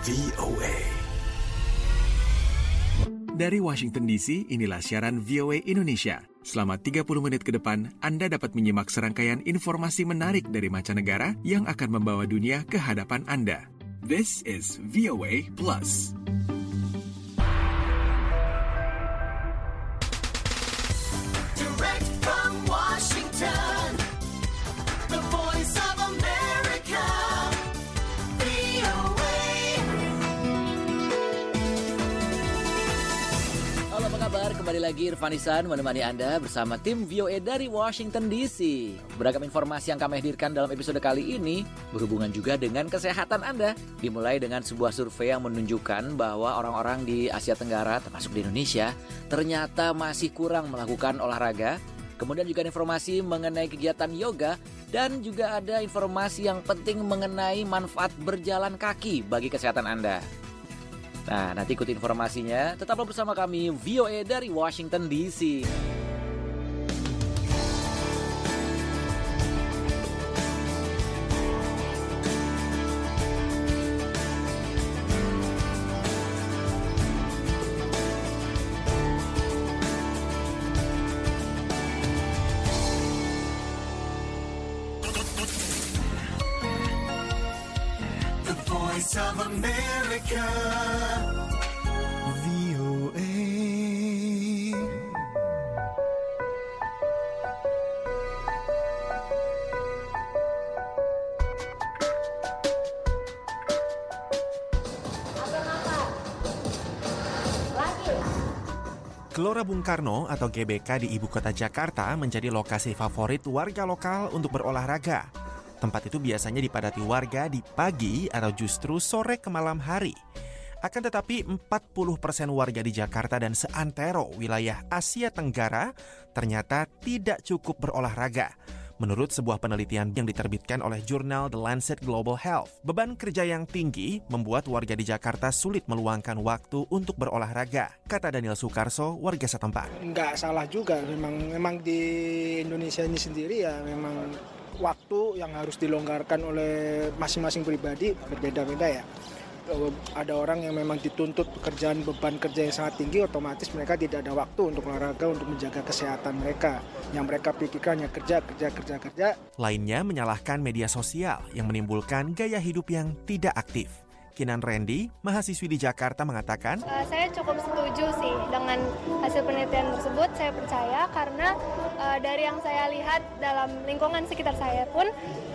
VOA. Dari Washington DC, inilah siaran VOA Indonesia. Selama 30 menit ke depan, Anda dapat menyimak serangkaian informasi menarik dari mancanegara yang akan membawa dunia ke hadapan Anda. This is VOA Plus. Direct from Washington, the voice of America, VOA. Halo, apa kabar? Kembali lagi Irfan Isan menemani Anda bersama tim VOA dari Washington DC. Beragam informasi yang kami hadirkan dalam episode kali ini berhubungan juga dengan kesehatan Anda. Dimulai dengan sebuah survei yang menunjukkan bahwa orang-orang di Asia Tenggara, termasuk di Indonesia, ternyata masih kurang melakukan olahraga. Kemudian juga informasi mengenai kegiatan yoga dan juga ada informasi yang penting mengenai manfaat berjalan kaki bagi kesehatan Anda. Nah, nanti ikuti informasinya. Tetaplah bersama kami VOA dari Washington DC. The voice of America, VOA. Gelora Bung Karno atau GBK di ibu kota Jakarta menjadi lokasi favorit warga lokal untuk berolahraga. Tempat itu biasanya dipadati warga di pagi atau justru sore ke malam hari. Akan tetapi 40% warga di Jakarta dan seantero wilayah Asia Tenggara ternyata tidak cukup berolahraga. Menurut sebuah penelitian yang diterbitkan oleh jurnal The Lancet Global Health, beban kerja yang tinggi membuat warga di Jakarta sulit meluangkan waktu untuk berolahraga, kata Daniel Sukarso, warga setempat. Nggak salah juga, memang di Indonesia ini sendiri ya memang waktu yang harus dilonggarkan oleh masing-masing pribadi berbeda-beda ya. Ada orang yang memang dituntut pekerjaan beban kerja yang sangat tinggi, otomatis mereka tidak ada waktu untuk olahraga, untuk menjaga kesehatan mereka. Yang mereka pikirkan hanya kerja. Lainnya menyalahkan media sosial yang menimbulkan gaya hidup yang tidak aktif. Kinan Randy, mahasiswi di Jakarta mengatakan, Saya cukup setuju sih dengan hasil penelitian tersebut. Saya percaya karena dari yang saya lihat dalam lingkungan sekitar saya pun,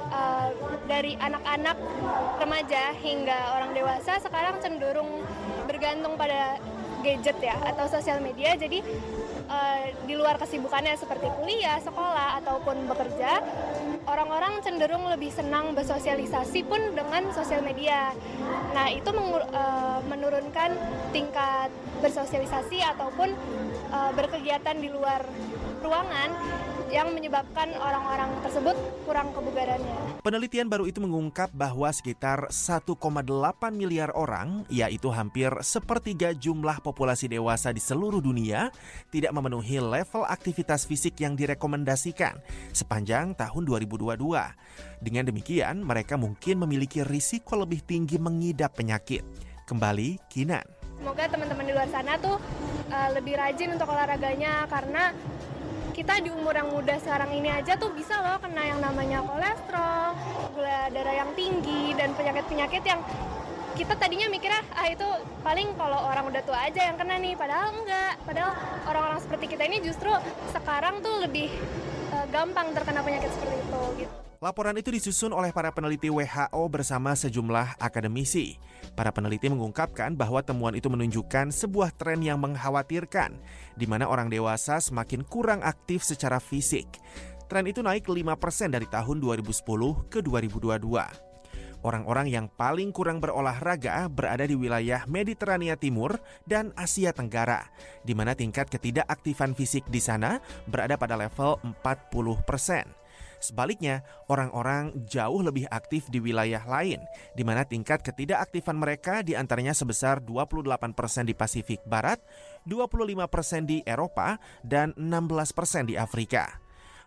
dari anak-anak remaja hingga orang dewasa sekarang cenderung bergantung pada gadget ya atau sosial media. Jadi di luar kesibukannya seperti kuliah, sekolah ataupun bekerja, orang-orang cenderung lebih senang bersosialisasi pun dengan sosial media. Nah, itu menurunkan tingkat bersosialisasi ataupun berkegiatan di luar ruangan yang menyebabkan orang-orang tersebut kurang kebugarannya. Penelitian baru itu mengungkap bahwa sekitar 1,8 miliar orang, yaitu hampir sepertiga jumlah populasi dewasa di seluruh dunia, tidak memenuhi level aktivitas fisik yang direkomendasikan sepanjang tahun 2022. Dengan demikian, mereka mungkin memiliki risiko lebih tinggi mengidap penyakit. Kembali, Kinan. Semoga teman-teman di luar sana tuh lebih rajin untuk olahraganya, karena kita di umur yang muda sekarang ini aja tuh bisa loh kena yang namanya kolesterol, gula darah yang tinggi, dan penyakit-penyakit yang kita tadinya mikirnya itu paling kalau orang udah tua aja yang kena nih, padahal enggak. Padahal orang-orang seperti kita ini justru sekarang tuh lebih gampang terkena penyakit seperti itu gitu. Laporan itu disusun oleh para peneliti WHO bersama sejumlah akademisi. Para peneliti mengungkapkan bahwa temuan itu menunjukkan sebuah tren yang mengkhawatirkan, di mana orang dewasa semakin kurang aktif secara fisik. Tren itu naik 5% dari tahun 2010 ke 2022. Orang-orang yang paling kurang berolahraga berada di wilayah Mediterania Timur dan Asia Tenggara, di mana tingkat ketidakaktifan fisik di sana berada pada level 40%. Sebaliknya, orang-orang jauh lebih aktif di wilayah lain, di mana tingkat ketidakaktifan mereka diantaranya sebesar 28% di Pasifik Barat, 25% di Eropa, dan 16% di Afrika.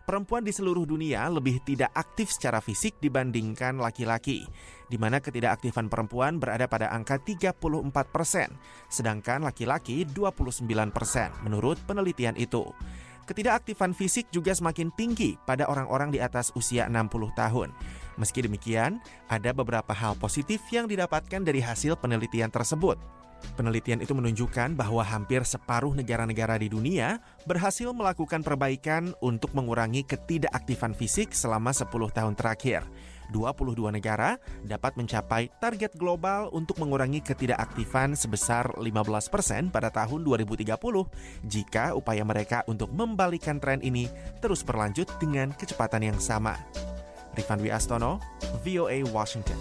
Perempuan di seluruh dunia lebih tidak aktif secara fisik dibandingkan laki-laki, di mana ketidakaktifan perempuan berada pada angka 34%, sedangkan laki-laki 29% menurut penelitian itu. Ketidakaktifan fisik juga semakin tinggi pada orang-orang di atas usia 60 tahun. Meski demikian, ada beberapa hal positif yang didapatkan dari hasil penelitian tersebut. Penelitian itu menunjukkan bahwa hampir separuh negara-negara di dunia berhasil melakukan perbaikan untuk mengurangi ketidakaktifan fisik selama 10 tahun terakhir. 22 negara dapat mencapai target global untuk mengurangi ketidakaktifan sebesar 15% pada tahun 2030 jika upaya mereka untuk membalikan tren ini terus berlanjut dengan kecepatan yang sama. Rifan Dwi Astono, VOA Washington.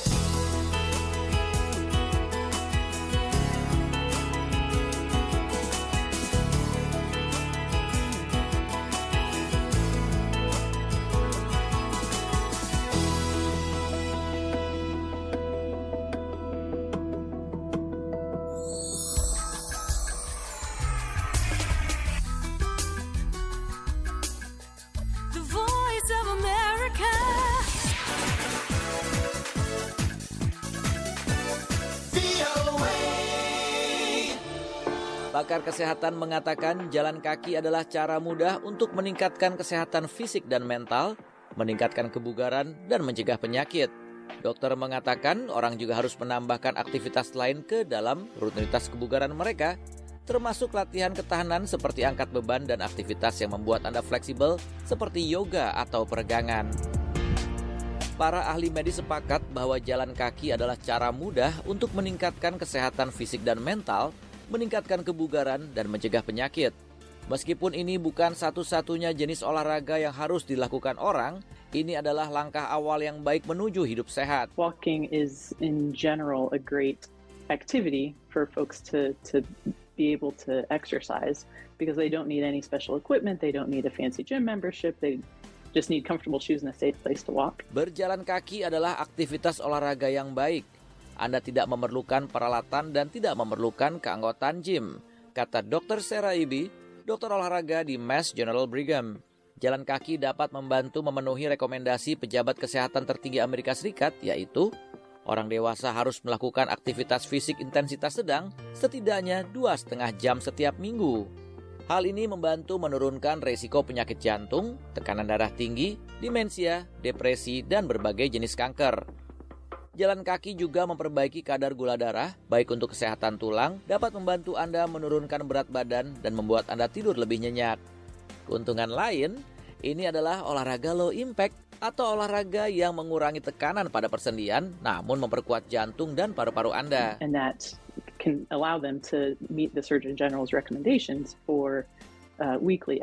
The Voice of America. VOA. Pakar kesehatan mengatakan jalan kaki adalah cara mudah untuk meningkatkan kesehatan fisik dan mental, meningkatkan kebugaran, dan mencegah penyakit. Dokter mengatakan orang juga harus menambahkan aktivitas lain ke dalam rutinitas kebugaran mereka, termasuk latihan ketahanan seperti angkat beban dan aktivitas yang membuat Anda fleksibel seperti yoga atau peregangan. Para ahli medis sepakat bahwa jalan kaki adalah cara mudah untuk meningkatkan kesehatan fisik dan mental, meningkatkan kebugaran, dan mencegah penyakit. Meskipun ini bukan satu-satunya jenis olahraga yang harus dilakukan orang, ini adalah langkah awal yang baik menuju hidup sehat. Walking is in general a great activity for folks to be able to exercise because they don't need any special equipment, they don't need a fancy gym membership, they just need comfortable shoes and a safe place to walk. Berjalan kaki adalah aktivitas olahraga yang baik. Anda tidak memerlukan peralatan dan tidak memerlukan keanggotaan gym, kata Dr. Sarah Eby, dokter olahraga di Mass General Brigham. Jalan kaki dapat membantu memenuhi rekomendasi pejabat kesehatan tertinggi Amerika Serikat, yaitu orang dewasa harus melakukan aktivitas fisik intensitas sedang setidaknya 2,5 jam setiap minggu. Hal ini membantu menurunkan resiko penyakit jantung, tekanan darah tinggi, demensia, depresi, dan berbagai jenis kanker. Jalan kaki juga memperbaiki kadar gula darah, baik untuk kesehatan tulang, dapat membantu Anda menurunkan berat badan dan membuat Anda tidur lebih nyenyak. Keuntungan lain, ini adalah olahraga low impact atau olahraga yang mengurangi tekanan pada persendian, namun memperkuat jantung dan paru-paru Anda. And that can allow them to meet the Surgeon General's recommendations for weekly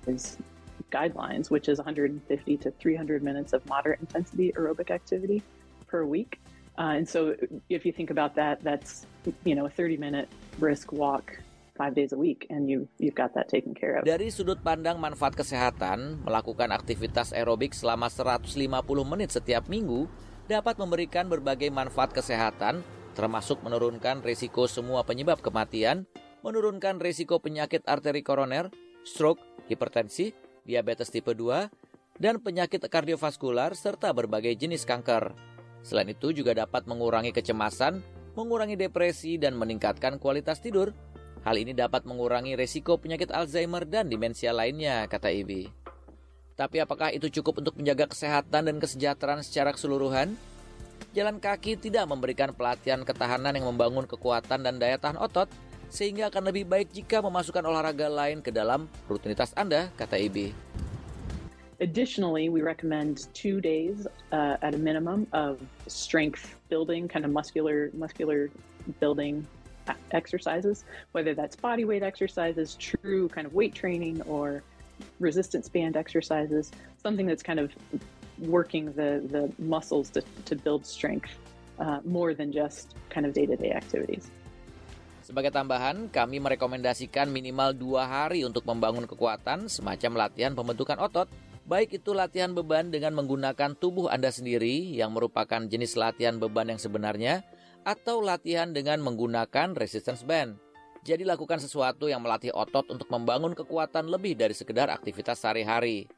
guidelines, which is 150 to 300 minutes of moderate intensity aerobic activity per week. And so if you think about that, that's, a 30-minute brisk walk 5 days a week, and you've got that taken care of. Dari sudut pandang manfaat kesehatan, melakukan aktivitas aerobik selama 150 menit setiap minggu dapat memberikan berbagai manfaat kesehatan, termasuk menurunkan risiko semua penyebab kematian, menurunkan risiko penyakit arteri koroner, stroke, hipertensi, diabetes tipe 2, dan penyakit kardiovaskular serta berbagai jenis kanker. Selain itu juga dapat mengurangi kecemasan, mengurangi depresi, dan meningkatkan kualitas tidur. Hal ini dapat mengurangi risiko penyakit Alzheimer dan demensia lainnya, kata Eby. Tapi apakah itu cukup untuk menjaga kesehatan dan kesejahteraan secara keseluruhan? Jalan kaki tidak memberikan pelatihan ketahanan yang membangun kekuatan dan daya tahan otot, sehingga akan lebih baik jika memasukkan olahraga lain ke dalam rutinitas Anda, kata Eby. Additionally, we recommend 2 days at a minimum of strength building, kind of muscular building exercises, whether that's body weight exercises, true kind of weight training, or resistance band exercises, something that's kind of working the muscles to build strength more than just kind of day-to-day activities. Sebagai tambahan, kami merekomendasikan minimal 2 hari untuk membangun kekuatan semacam latihan pembentukan otot, baik itu latihan beban dengan menggunakan tubuh Anda sendiri yang merupakan jenis latihan beban yang sebenarnya, atau latihan dengan menggunakan resistance band. Jadi lakukan sesuatu yang melatih otot untuk membangun kekuatan lebih dari sekedar aktivitas sehari-hari.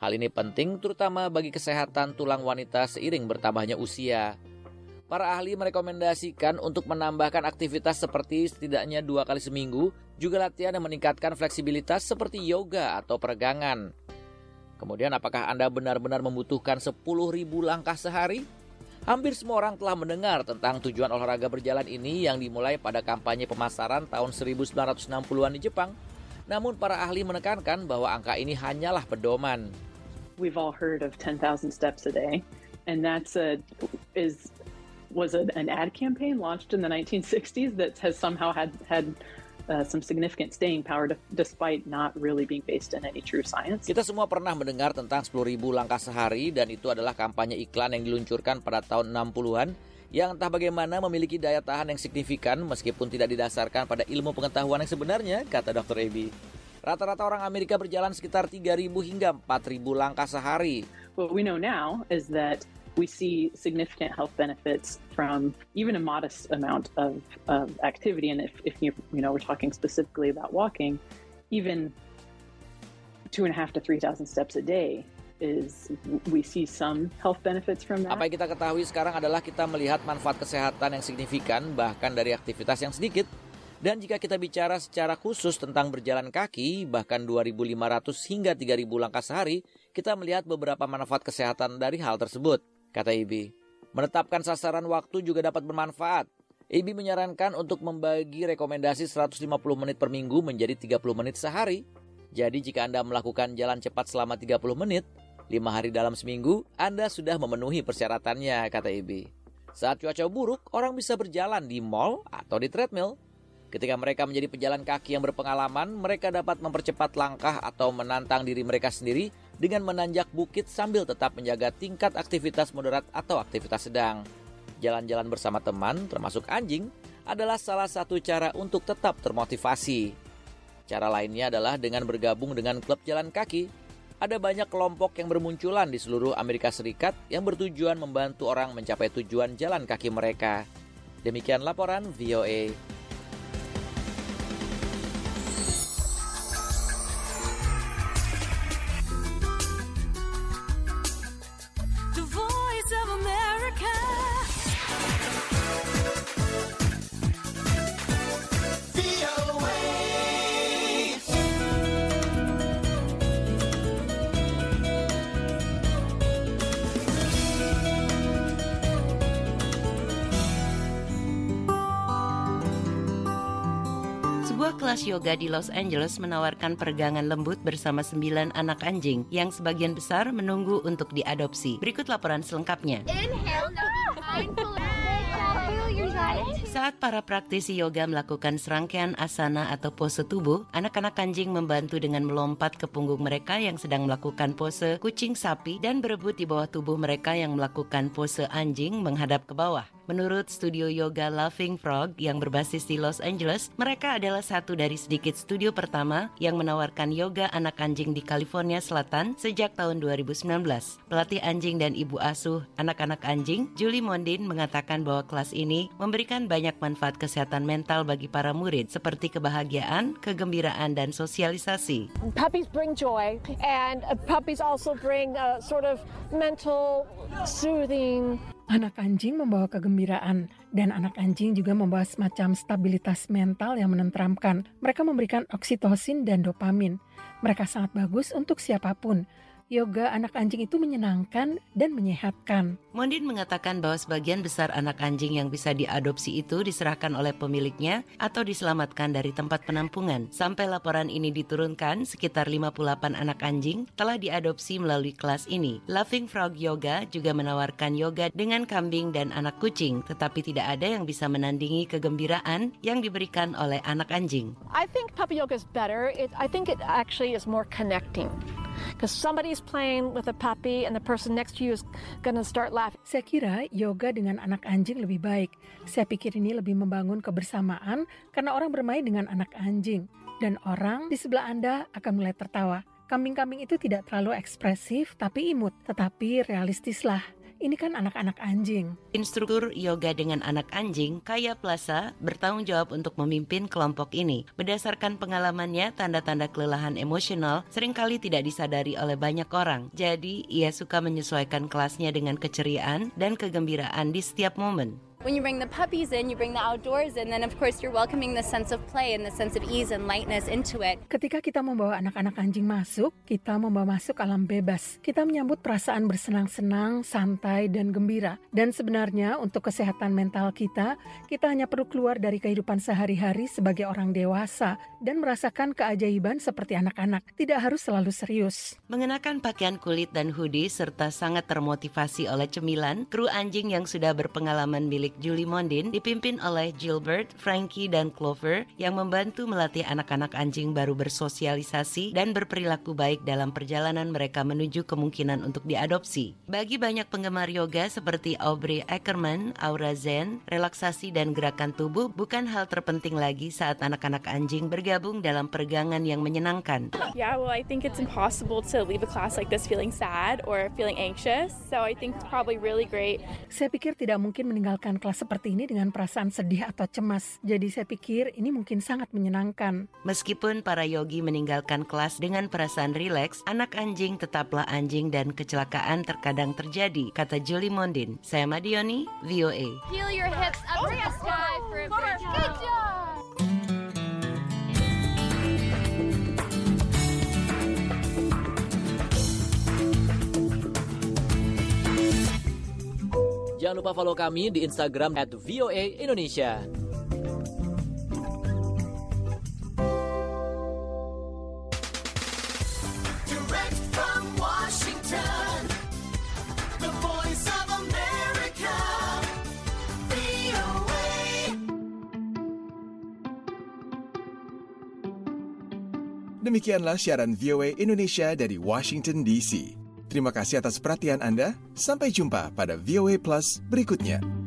Hal ini penting terutama bagi kesehatan tulang wanita seiring bertambahnya usia. Para ahli merekomendasikan untuk menambahkan aktivitas seperti setidaknya 2 kali seminggu, juga latihan yang meningkatkan fleksibilitas seperti yoga atau peregangan. Kemudian apakah Anda benar-benar membutuhkan 10.000 langkah sehari? Hampir semua orang telah mendengar tentang tujuan olahraga berjalan ini yang dimulai pada kampanye pemasaran tahun 1960-an di Jepang. Namun para ahli menekankan bahwa angka ini hanyalah pedoman. We've all heard of 10,000 steps a day, and was an ad campaign launched in the 1960s that has somehow had some significant staying power despite not really being based in any true science. Kita semua pernah mendengar tentang 10.000 langkah sehari dan itu adalah kampanye iklan yang diluncurkan pada tahun 60-an yang entah bagaimana memiliki daya tahan yang signifikan meskipun tidak didasarkan pada ilmu pengetahuan yang sebenarnya, kata Dr. Abby. Rata-rata orang Amerika berjalan sekitar 3.000 hingga 4.000 langkah sehari. What we know now is that we see significant health benefits from even a modest amount of activity. And if we're talking specifically about walking, even 2.5 to 3,000 steps a day we see some health benefits from that. Apa yang kita ketahui sekarang adalah kita melihat manfaat kesehatan yang signifikan bahkan dari aktivitas yang sedikit. Dan jika kita bicara secara khusus tentang berjalan kaki, bahkan 2.500 hingga 3.000 langkah sehari, kita melihat beberapa manfaat kesehatan dari hal tersebut, kata Ibi. Menetapkan sasaran waktu juga dapat bermanfaat. Ibi menyarankan untuk membagi rekomendasi 150 menit per minggu menjadi 30 menit sehari. Jadi jika Anda melakukan jalan cepat selama 30 menit, 5 hari dalam seminggu, Anda sudah memenuhi persyaratannya, kata Ibi. Saat cuaca buruk, orang bisa berjalan di mall atau di treadmill. Ketika mereka menjadi pejalan kaki yang berpengalaman, mereka dapat mempercepat langkah atau menantang diri mereka sendiri dengan menanjak bukit sambil tetap menjaga tingkat aktivitas moderat atau aktivitas sedang. Jalan-jalan bersama teman, termasuk anjing, adalah salah satu cara untuk tetap termotivasi. Cara lainnya adalah dengan bergabung dengan klub jalan kaki. Ada banyak kelompok yang bermunculan di seluruh Amerika Serikat yang bertujuan membantu orang mencapai tujuan jalan kaki mereka. Demikian laporan VOA. Sebuah kelas yoga di Los Angeles menawarkan peregangan lembut bersama 9 anak anjing yang sebagian besar menunggu untuk diadopsi. Berikut laporan selengkapnya. Saat para praktisi yoga melakukan serangkaian asana atau pose tubuh, anak-anak anjing membantu dengan melompat ke punggung mereka yang sedang melakukan pose kucing sapi dan berebut di bawah tubuh mereka yang melakukan pose anjing menghadap ke bawah. Menurut studio yoga Laughing Frog yang berbasis di Los Angeles, mereka adalah satu dari sedikit studio pertama yang menawarkan yoga anak anjing di California Selatan sejak tahun 2019. Pelatih anjing dan ibu asuh anak-anak anjing, Julie Mondin, mengatakan bahwa kelas ini memberikan banyak manfaat kesehatan mental bagi para murid seperti kebahagiaan, kegembiraan, dan sosialisasi. Puppies bring joy and puppies also bring sort of mental soothing. Anak anjing membawa kegembiraan dan anak anjing juga membawa semacam stabilitas mental yang menenteramkan. Mereka memberikan oksitosin dan dopamin. Mereka sangat bagus untuk siapapun. Yoga anak anjing itu menyenangkan dan menyehatkan. Mondin mengatakan bahwa sebagian besar anak anjing yang bisa diadopsi itu diserahkan oleh pemiliknya atau diselamatkan dari tempat penampungan. Sampai laporan ini diturunkan, sekitar 58 anak anjing telah diadopsi melalui kelas ini. Laughing Frog Yoga juga menawarkan yoga dengan kambing dan anak kucing, tetapi tidak ada yang bisa menandingi kegembiraan yang diberikan oleh anak anjing. I think puppy yoga is better. I think it actually is more connecting. Because somebody's playing with a puppy and the person next to you is going to start laughing. Saya kira yoga dengan anak anjing lebih baik. Saya pikir ini lebih membangun kebersamaan karena orang bermain dengan anak anjing. Dan orang di sebelah Anda akan mulai tertawa. Kambing-kambing itu tidak terlalu ekspresif tapi imut. Tetapi realistislah. Ini kan anak-anak anjing. Instruktur yoga dengan anak anjing, Kaya Plaza, bertanggung jawab untuk memimpin kelompok ini. Berdasarkan pengalamannya, tanda-tanda kelelahan emosional seringkali tidak disadari oleh banyak orang. Jadi, ia suka menyesuaikan kelasnya dengan keceriaan dan kegembiraan di setiap momen. When you bring the puppies in, you bring the outdoors in, then of course you're welcoming the sense of play and the sense of ease and lightness into it. Ketika kita membawa anak-anak anjing masuk, kita membawa masuk alam bebas. Kita menyambut perasaan bersenang-senang, santai, dan gembira. Dan sebenarnya untuk kesehatan mental kita hanya perlu keluar dari kehidupan sehari-hari sebagai orang dewasa dan merasakan keajaiban seperti anak-anak. Tidak harus selalu serius. Mengenakan pakaian kulit dan hoodie serta sangat termotivasi oleh cemilan, kru anjing yang sudah berpengalaman milik Julie Mondin dipimpin oleh Gilbert, Frankie, dan Clover yang membantu melatih anak-anak anjing baru bersosialisasi dan berperilaku baik dalam perjalanan mereka menuju kemungkinan untuk diadopsi. Bagi banyak penggemar yoga seperti Aubrey Ackerman, Aura Zen, relaksasi dan gerakan tubuh bukan hal terpenting lagi saat anak-anak anjing bergabung dalam peregangan yang menyenangkan. Yeah, well, I think it's impossible to leave a class like this feeling sad or feeling anxious, so I think it's probably really great. Saya pikir tidak mungkin meninggalkan kelas seperti ini dengan perasaan sedih atau cemas. Jadi saya pikir ini mungkin sangat menyenangkan. Meskipun para yogi meninggalkan kelas dengan perasaan rileks, anak anjing tetaplah anjing dan kecelakaan terkadang terjadi, kata Julie Mondin. Saya Madioni, VOA. Heel your hips up to the sky for a bridge. Good job! Jangan lupa follow kami di Instagram @VOA_Indonesia. Direct from Washington, the voice of America, VOA. Demikianlah siaran VOA Indonesia dari Washington DC. Terima kasih atas perhatian Anda. Sampai jumpa pada VOA Plus berikutnya.